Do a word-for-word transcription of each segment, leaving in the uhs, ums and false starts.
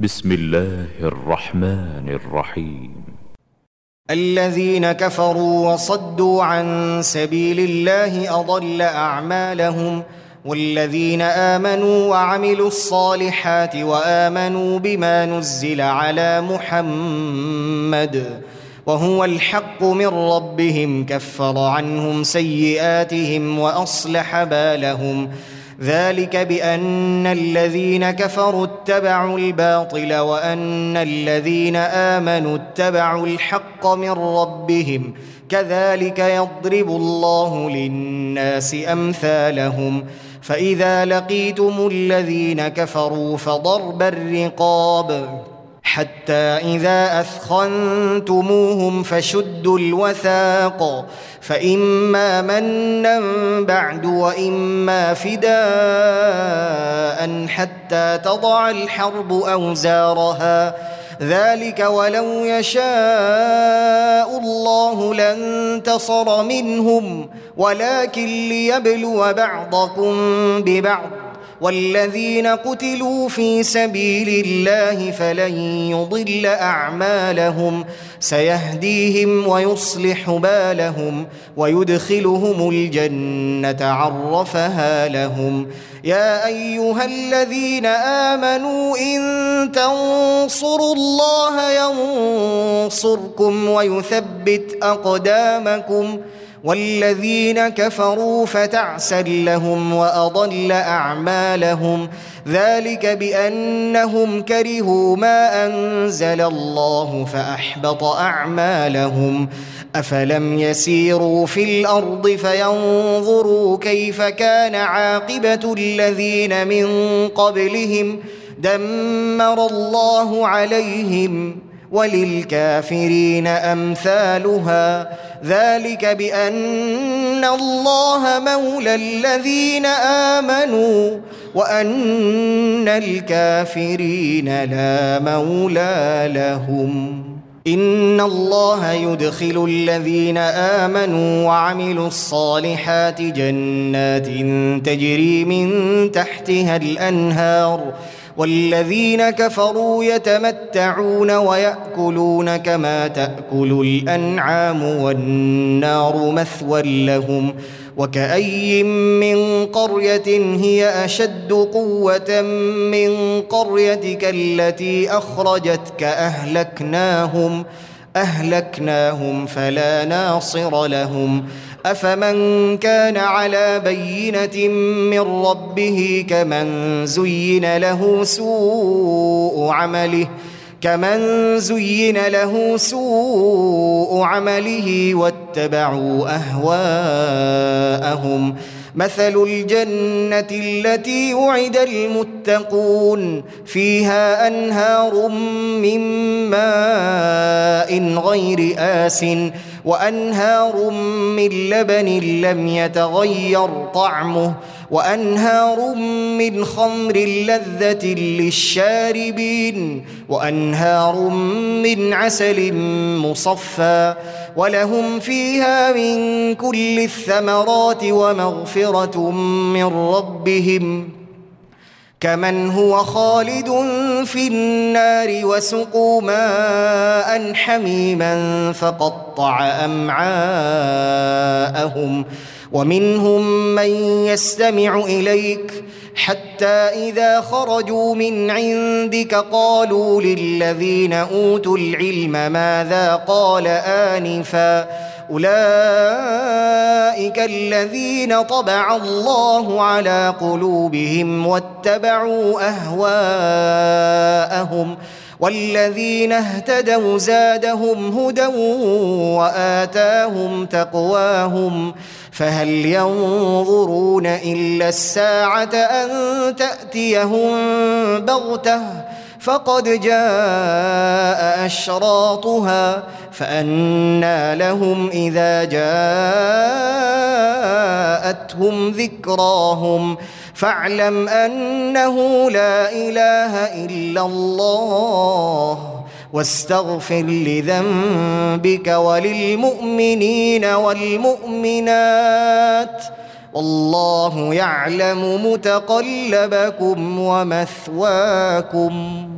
بسم الله الرحمن الرحيم. الذين كفروا وصدوا عن سبيل الله أضل أعمالهم، والذين آمنوا وعملوا الصالحات وآمنوا بما نزل على محمد وهو الحق من ربهم كفر عنهم سيئاتهم وأصلح بالهم، ذلك بأن الذين كفروا اتبعوا الباطل وأن الذين آمنوا اتبعوا الحق من ربهم، كذلك يضرب الله للناس أمثالهم. فإذا لقيتم الذين كفروا فضرب الرقاب حتى إذا أثخنتموهم فشدوا الوثاق، فإما منا بعد وإما فداء حتى تضع الحرب أوزارها، ذلك ولو يشاء الله لانتصر منهم ولكن ليبلو بعضكم ببعض، والذين قتلوا في سبيل الله فلن يضل أعمالهم، سيهديهم ويصلح بالهم ويدخلهم الجنة عرفها لهم. يا أيها الذين آمنوا إن تنصروا الله ينصركم ويثبت أقدامكم، والذين كفروا فتعسا لهم وأضل أعمالهم، ذلك بأنهم كرهوا ما أنزل الله فأحبط أعمالهم. أفلم يسيروا في الأرض فينظروا كيف كان عاقبة الذين من قبلهم، دمر الله عليهم وللكافرين أمثالها، ذلك بأن الله مولى الذين آمنوا وأن الكافرين لا مولى لهم. إن الله يدخل الذين آمنوا وعملوا الصالحات جنات تجري من تحتها الأنهار، والذين كفروا يتمتعون ويأكلون كما تأكل الأنعام والنار مثوى لهم. وكأي من قرية هي أشد قوة من قريتك التي أخرجتك أهلكناهم أهلكناهم فلا ناصر لهم. أفمن كان على بينة من ربه كمن زين له سوء عمله كمن زين له سوء عمله واتبعوا أهواءهم. مثل الجنة التي وعد المتقون فيها أنهار من ماء غير آسٍ وأنهار من لبن لم يتغير طعمه وأنهار من خمر لذة للشاربين وأنهار من عسل مصفى، ولهم فيها من كل الثمرات ومغفرة من ربهم، كمن هو خالد في النار وسقوا ماء حميما فقطع أمعاءهم. ومنهم من يستمع إليك حتى إذا خرجوا من عندك قالوا للذين أوتوا العلم ماذا قال آنفا، أولئك الذين طبع الله على قلوبهم واتبعوا أهواءهم، والذين اهتدوا زادهم هدى وآتاهم تقواهم. فهل ينظرون إلا الساعة أن تأتيهم بغتة فقد جاء أشراطها، فأنى لهم إذا جاءتهم ذكراهم. فاعلم أنه لا إله إلا الله واستغفر لذنبك وللمؤمنين والمؤمنات والله يعلم متقلبكم ومثواكم.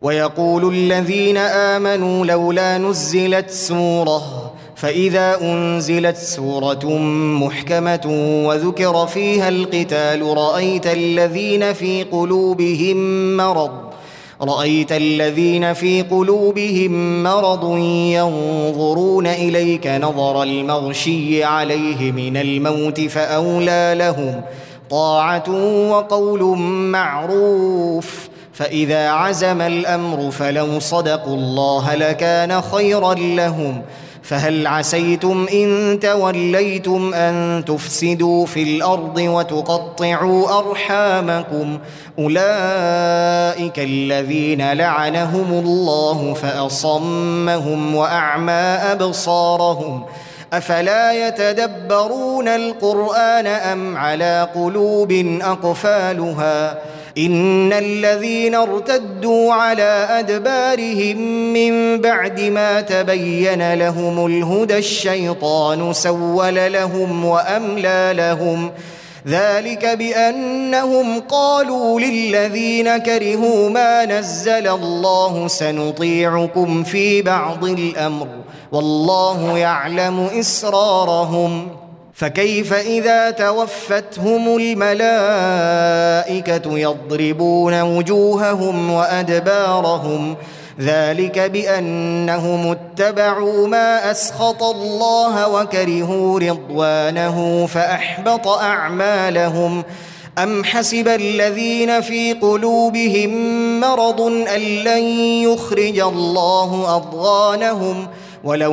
ويقول الذين آمنوا لولا نزلت سورة فإذا أنزلت سورة محكمة وذكر فيها القتال رأيت الذين في قلوبهم مرض رأيت الذين في قلوبهم مرض ينظرون إليك نظر المغشي عليه من الموت فأولى لهم طاعة وقول معروف فإذا عزم الأمر فلو صدقوا الله لكان خيرا لهم فهل عسيتم إن توليتم أن تفسدوا في الأرض وتقطعوا أرحامكم أولئك الذين لعنهم الله فأصمهم وأعمى أبصارهم أفلا يتدبرون القرآن أم على قلوب أقفالها إن الذين ارتدوا على أدبارهم من بعد ما تبين لهم الهدى الشيطان سول لهم وأملى لهم ذلك بأنهم قالوا للذين كرهوا ما نزل الله سنطيعكم في بعض الأمر والله يعلم إسرارهم فكيف إذا توفتهم الملائكة يضربون وجوههم وأدبارهم ذلك بأنهم اتبعوا ما أسخط الله وكرهوا رضوانه فأحبط أعمالهم أم حسب الذين في قلوبهم مرض أن لن يخرج الله أضغانهم ولو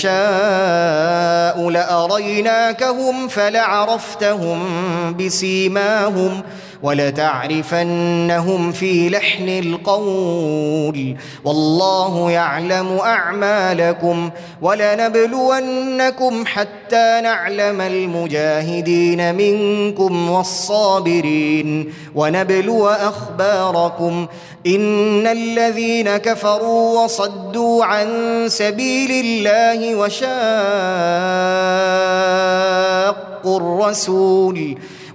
نشاء لأريناكهم فلعرفتهم بسيماهم ولتعرفنهم في لحن القول والله يعلم أعمالكم ولنبلونكم حتى نعلم المجاهدين منكم والصابرين ونبلو أخباركم إن الذين كفروا وصدوا عن سبيل الله وشاقوا الرسول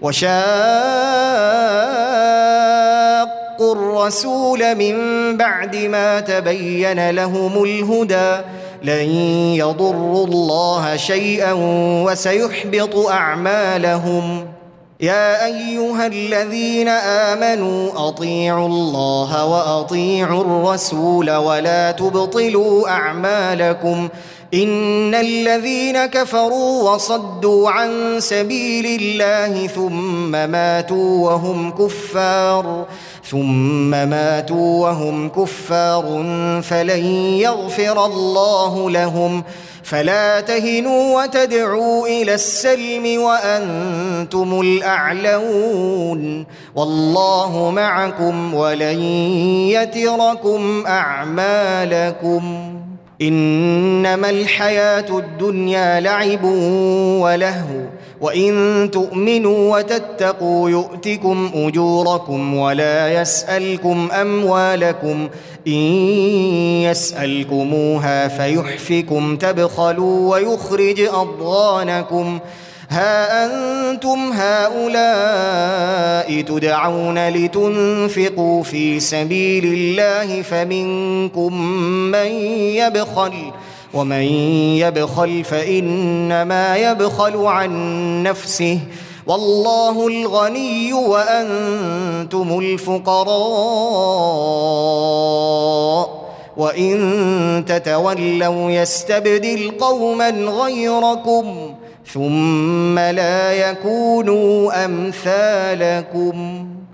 وشاقوا الرسول من بعد ما تبين لهم الهدى لن يضروا الله شيئا وسيحبط أعمالهم يا أيها الذين آمنوا أطيعوا الله وأطيعوا الرسول ولا تبطلوا أعمالكم إن الذين كفروا وصدوا عن سبيل الله ثم ماتوا وهم كفار ثم ماتوا وهم كفار فلن يغفر الله لهم فلا تهنوا وتدعوا إلى السلم وأنتم الأعلون والله معكم ولن يتركم أعمالكم إنما الحياة الدنيا لعب ولهو وإن تؤمنوا وتتقوا يؤتكم أجوركم ولا يسألكم أموالكم إن يسألكموها فيحفكم تبخلوا ويخرج أضغانكم ها أنتم هؤلاء تدعون لتنفقوا في سبيل الله فمنكم من يبخل ومن يبخل فإنما يبخل عن نفسه والله الغني وأنتم الفقراء وإن تتولوا يستبدل قوما غيركم ثم لا يكونوا أمثالكم